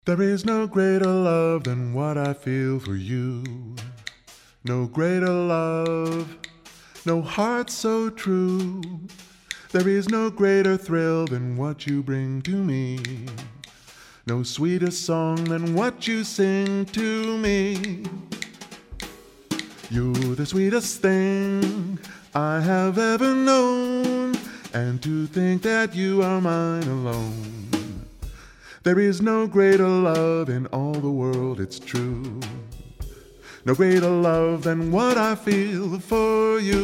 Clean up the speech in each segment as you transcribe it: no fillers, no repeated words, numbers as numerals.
There is no greater love than what I feel for you. No greater love, no heart so true. There is no greater thrill than what you bring to me. No sweeter song than what you sing to me. You're the sweetest thing I have ever known, and to think that you are mine alone. There is no greater love in all the world, it's true. No greater love than what I feel for you.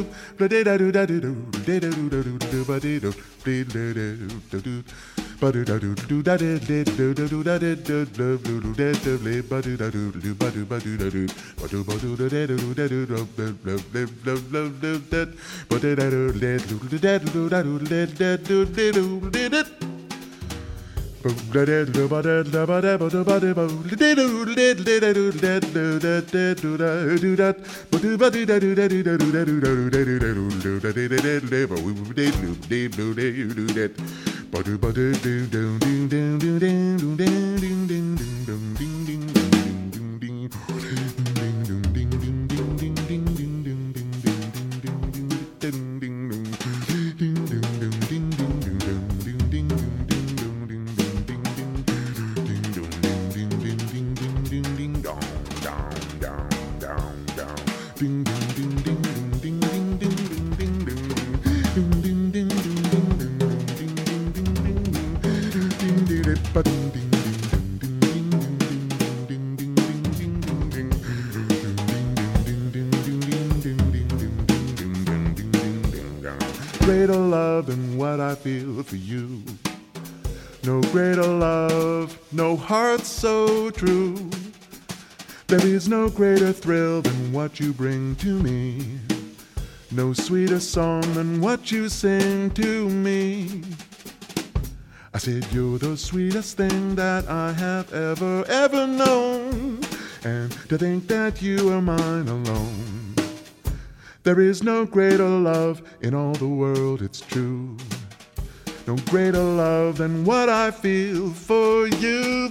Greater love than what I feel for you. No greater love, no heart so true. There is no greater thrill than what you bring to me. No sweeter song than what you sing to me. I said you're the sweetest thing that I have ever known, and to think that you are mine alone. There is no greater love in all the world, it's true. No greater love than what I feel for you.